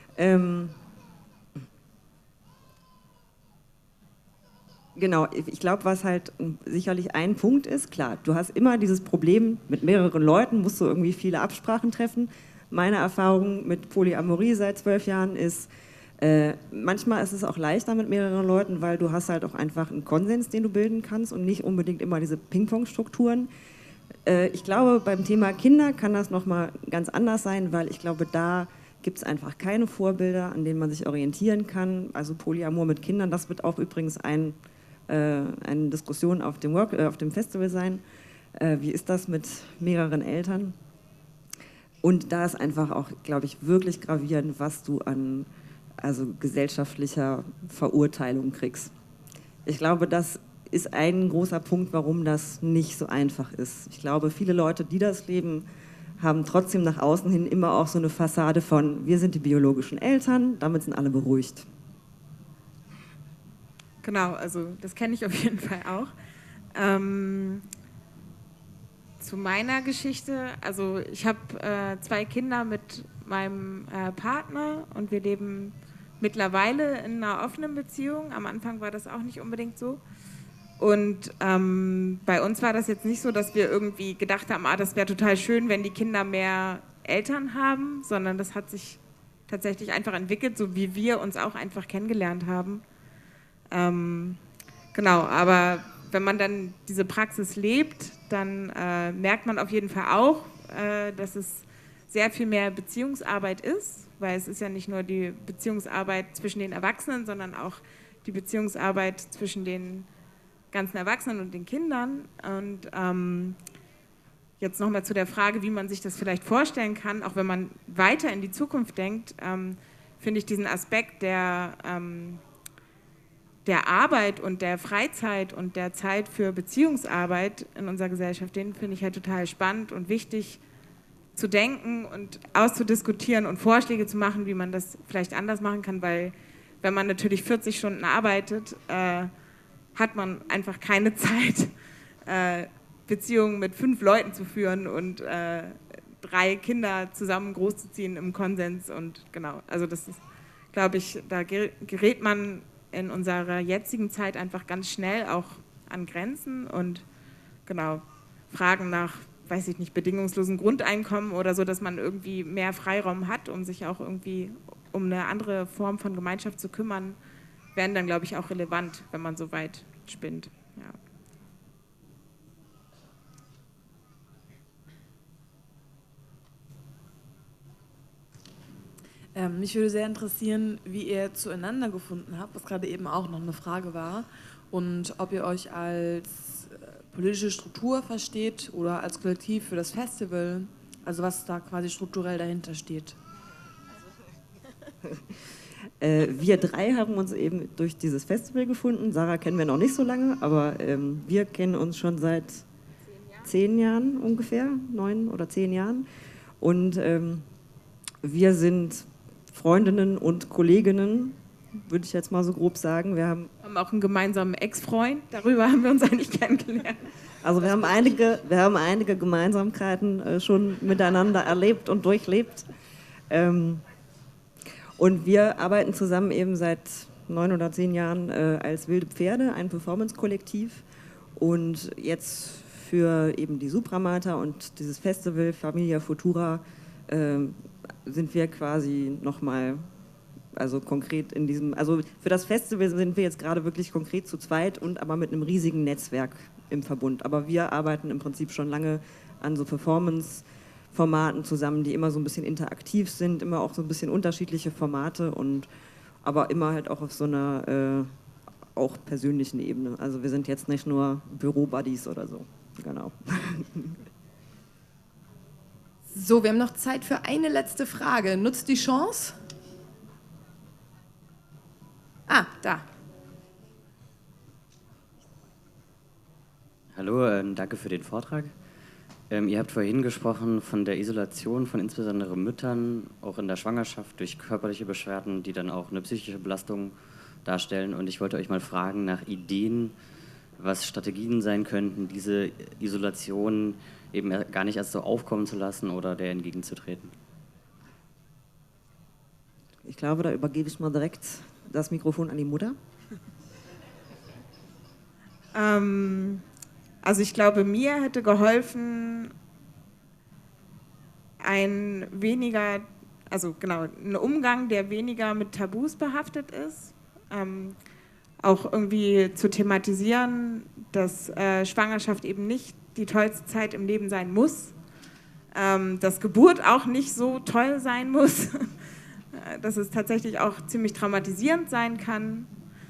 Genau, ich glaube, was halt sicherlich ein Punkt ist, klar, du hast immer dieses Problem, mit mehreren Leuten musst du irgendwie viele Absprachen treffen. Meine Erfahrung mit Polyamorie seit 12 Jahren ist, manchmal ist es auch leichter mit mehreren Leuten, weil du hast halt auch einfach einen Konsens, den du bilden kannst und nicht unbedingt immer diese Ping-Pong-Strukturen. Ich glaube, beim Thema Kinder kann das nochmal ganz anders sein, weil ich glaube, da gibt es einfach keine Vorbilder, an denen man sich orientieren kann. Also Polyamor mit Kindern, das wird auch übrigens eine Diskussion auf dem Festival sein. Wie ist das mit mehreren Eltern? Und da ist einfach auch, glaube ich, wirklich gravierend, was du an gesellschaftlicher Verurteilung kriegst. Ich glaube, das ist ein großer Punkt, warum das nicht so einfach ist. Ich glaube, viele Leute, die das leben, haben trotzdem nach außen hin immer auch so eine Fassade von, wir sind die biologischen Eltern, damit sind alle beruhigt. Genau, also das kenne ich auf jeden Fall auch. Zu meiner Geschichte, also ich habe 2 Kinder mit meinem Partner und wir leben mittlerweile in einer offenen Beziehung. Am Anfang war das auch nicht unbedingt so. Und bei uns war das jetzt nicht so, dass wir irgendwie gedacht haben, das wäre total schön, wenn die Kinder mehr Eltern haben, sondern das hat sich tatsächlich einfach entwickelt, so wie wir uns auch einfach kennengelernt haben. Genau, aber wenn man dann diese Praxis lebt, dann merkt man auf jeden Fall auch, dass es sehr viel mehr Beziehungsarbeit ist, weil es ist ja nicht nur die Beziehungsarbeit zwischen den Erwachsenen, sondern auch die Beziehungsarbeit zwischen den ganzen Erwachsenen und den Kindern. Und jetzt nochmal zu der Frage, wie man sich das vielleicht vorstellen kann, auch wenn man weiter in die Zukunft denkt, finde ich diesen Aspekt der Arbeit und der Freizeit und der Zeit für Beziehungsarbeit in unserer Gesellschaft, den finde ich halt total spannend und wichtig zu denken und auszudiskutieren und Vorschläge zu machen, wie man das vielleicht anders machen kann, weil wenn man natürlich 40 Stunden arbeitet, hat man einfach keine Zeit, Beziehungen mit 5 Leuten zu führen und 3 Kinder zusammen großzuziehen im Konsens und genau, also das ist, glaube ich, da gerät man in unserer jetzigen Zeit einfach ganz schnell auch an Grenzen und genau, Fragen nach, weiß ich nicht, bedingungslosen Grundeinkommen oder so, dass man irgendwie mehr Freiraum hat, um sich auch irgendwie um eine andere Form von Gemeinschaft zu kümmern, wären dann, glaube ich, auch relevant, wenn man so weit spinnt. Ja. Mich würde sehr interessieren, wie ihr zueinander gefunden habt, was gerade eben auch noch eine Frage war, und ob ihr euch als politische Struktur versteht oder als Kollektiv für das Festival, also was da quasi strukturell dahinter steht. Wir 3 haben uns eben durch dieses Festival gefunden. Sarah kennen wir noch nicht so lange, aber wir kennen uns schon seit 10 Jahren ungefähr, 9 oder 10 Jahren. Und wir sind Freundinnen und Kolleginnen, würde ich jetzt mal so grob sagen. Wir haben auch einen gemeinsamen Ex-Freund, darüber haben wir uns eigentlich kennengelernt. Also wir haben einige Gemeinsamkeiten schon miteinander erlebt und durchlebt. Und wir arbeiten zusammen eben seit 9 oder 10 Jahren als Wilde Pferde, ein Performance-Kollektiv. Und jetzt für eben die Supramata und dieses Festival Familia Futura sind wir quasi nochmal, also konkret in diesem, also für das Festival sind wir jetzt gerade wirklich konkret zu zweit und aber mit einem riesigen Netzwerk im Verbund. Aber wir arbeiten im Prinzip schon lange an so Performance-Formaten zusammen, die immer so ein bisschen interaktiv sind, immer auch so ein bisschen unterschiedliche Formate und aber immer halt auch auf so einer auch persönlichen Ebene. Also wir sind jetzt nicht nur Büro-Buddies oder so. Genau. So, wir haben noch Zeit für eine letzte Frage. Nutzt die Chance. Ah, da. Hallo, danke für den Vortrag. Ihr habt vorhin gesprochen von der Isolation von insbesondere Müttern, auch in der Schwangerschaft durch körperliche Beschwerden, die dann auch eine psychische Belastung darstellen. Und ich wollte euch mal fragen nach Ideen, was Strategien sein könnten, diese Isolation eben gar nicht erst so aufkommen zu lassen oder der entgegenzutreten. Ich glaube, da übergebe ich mal direkt das Mikrofon an die Mutter. Also ich glaube, mir hätte geholfen, ein Umgang, der weniger mit Tabus behaftet ist. Auch irgendwie zu thematisieren, dass Schwangerschaft eben nicht die tollste Zeit im Leben sein muss, dass Geburt auch nicht so toll sein muss, dass es tatsächlich auch ziemlich traumatisierend sein kann.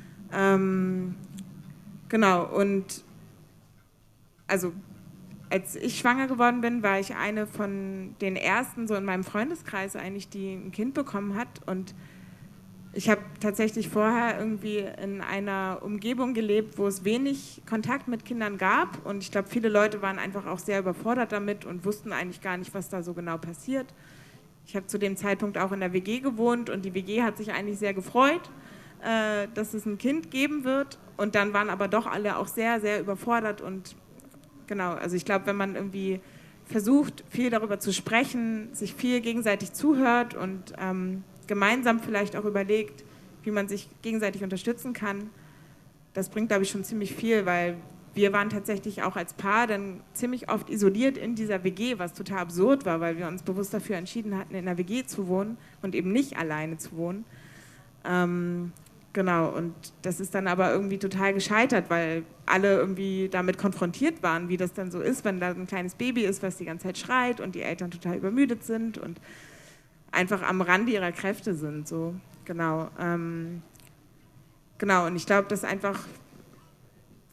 Genau, und also als ich schwanger geworden bin, war ich eine von den ersten so in meinem Freundeskreis eigentlich, die ein Kind bekommen hat, und ich habe tatsächlich vorher irgendwie in einer Umgebung gelebt, wo es wenig Kontakt mit Kindern gab, und ich glaube, viele Leute waren einfach auch sehr überfordert damit und wussten eigentlich gar nicht, was da so genau passiert. Ich habe zu dem Zeitpunkt auch in der WG gewohnt und die WG hat sich eigentlich sehr gefreut, dass es ein Kind geben wird, und dann waren aber doch alle auch sehr, sehr überfordert. Und genau, also ich glaube, wenn man irgendwie versucht, viel darüber zu sprechen, sich viel gegenseitig zuhört und gemeinsam vielleicht auch überlegt, wie man sich gegenseitig unterstützen kann, das bringt, glaube ich, schon ziemlich viel, weil wir waren tatsächlich auch als Paar dann ziemlich oft isoliert in dieser WG, was total absurd war, weil wir uns bewusst dafür entschieden hatten, in einer WG zu wohnen und eben nicht alleine zu wohnen. Genau, und das ist dann aber irgendwie total gescheitert, weil alle irgendwie damit konfrontiert waren, wie das dann so ist, wenn da ein kleines Baby ist, was die ganze Zeit schreit und die Eltern total übermüdet sind und einfach am Rande ihrer Kräfte sind. So. Genau, genau, und ich glaube, dass einfach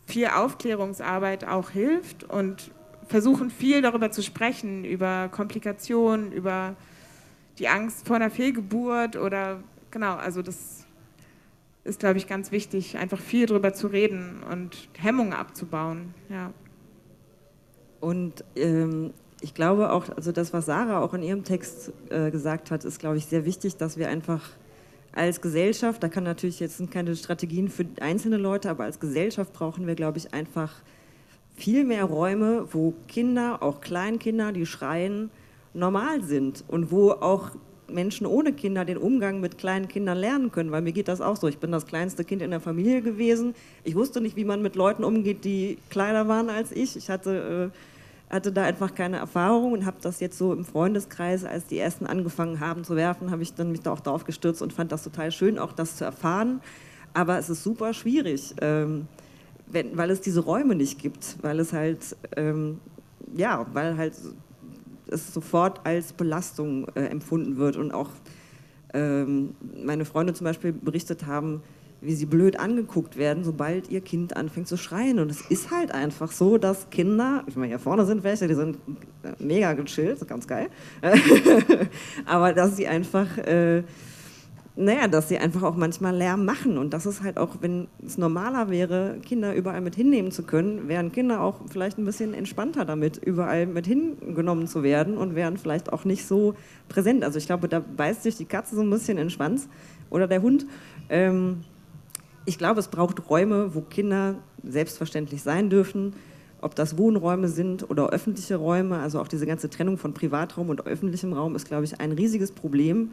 viel Aufklärungsarbeit auch hilft und versuchen viel darüber zu sprechen, über Komplikationen, über die Angst vor einer Fehlgeburt oder genau, also das ist, glaube ich, ganz wichtig, einfach viel darüber zu reden und Hemmungen abzubauen. Ja. Und ich glaube auch, also das, was Sarah auch in ihrem Text gesagt hat, ist, glaube ich, sehr wichtig, dass wir einfach als Gesellschaft, da kann natürlich jetzt sind keine Strategien für einzelne Leute, aber als Gesellschaft brauchen wir, glaube ich, einfach viel mehr Räume, wo Kinder, auch Kleinkinder, die schreien, normal sind und wo auch Menschen ohne Kinder den Umgang mit kleinen Kindern lernen können, weil mir geht das auch so. Ich bin das kleinste Kind in der Familie gewesen. Ich wusste nicht, wie man mit Leuten umgeht, die kleiner waren als ich. Ich hatte da einfach keine Erfahrung und habe das jetzt so im Freundeskreis, als die ersten angefangen haben zu werfen, habe ich dann mich da auch drauf gestürzt und fand das total schön, auch das zu erfahren. Aber es ist super schwierig, weil es diese Räume nicht gibt, weil es halt, weil halt es sofort als Belastung empfunden wird und auch meine Freunde zum Beispiel berichtet haben, wie sie blöd angeguckt werden, sobald ihr Kind anfängt zu schreien. Und es ist halt einfach so, dass Kinder, ich meine, hier vorne sind welche, die sind mega gechillt, ganz geil, aber dass sie einfach, dass sie einfach auch manchmal Lärm machen. Und das ist halt auch, wenn es normaler wäre, Kinder überall mit hinnehmen zu können, wären Kinder auch vielleicht ein bisschen entspannter damit, überall mit hingenommen zu werden und wären vielleicht auch nicht so präsent. Also ich glaube, da beißt sich die Katze so ein bisschen in den Schwanz oder der Hund. Ich glaube, es braucht Räume, wo Kinder selbstverständlich sein dürfen, ob das Wohnräume sind oder öffentliche Räume. Also auch diese ganze Trennung von Privatraum und öffentlichem Raum ist, glaube ich, ein riesiges Problem.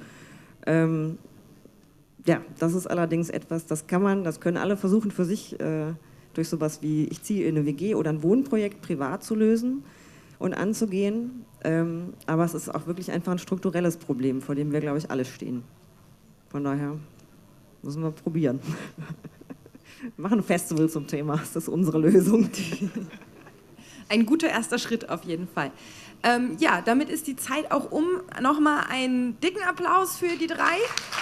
Das ist allerdings etwas, das können alle versuchen für sich durch sowas wie, ich ziehe in eine WG oder ein Wohnprojekt privat zu lösen und anzugehen. Aber es ist auch wirklich einfach ein strukturelles Problem, vor dem wir, glaube ich, alle stehen. Von daher müssen wir probieren. Wir machen ein Festival zum Thema, das ist unsere Lösung. Ein guter erster Schritt auf jeden Fall. Damit ist die Zeit auch um. Nochmal einen dicken Applaus für die drei.